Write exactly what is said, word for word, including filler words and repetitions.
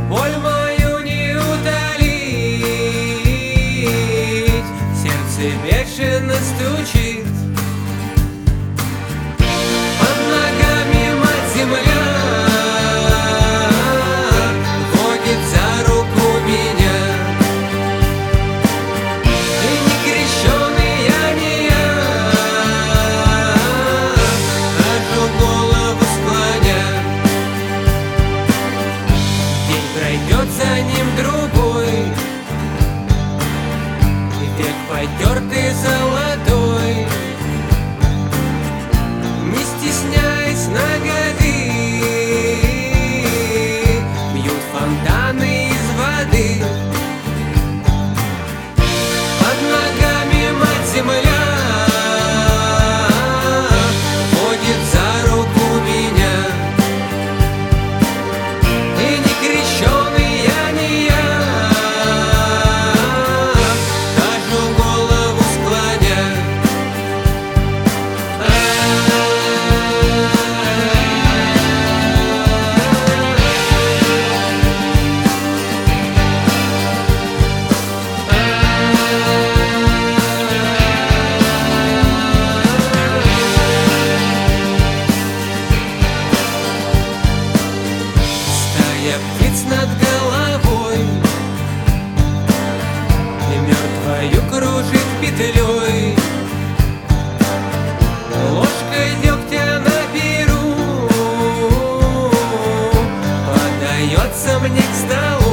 боль мою не утолить, сердце бешено стучит. Под ногами мать-земля водит за руку меня, и не крещеный я, не я, хожу голову склоня. День пройдет, за ним другой, и век потертый золотой, не стесняясь нагоды, бьют фонтаны из воды. Под ногами мать-земля водит за руку меня, и не крещеный я, не я, хожу голову склоня. Стая птиц над головой, и мертвою кружит петлей. Ложкой дегтя на перу подается мне к столу.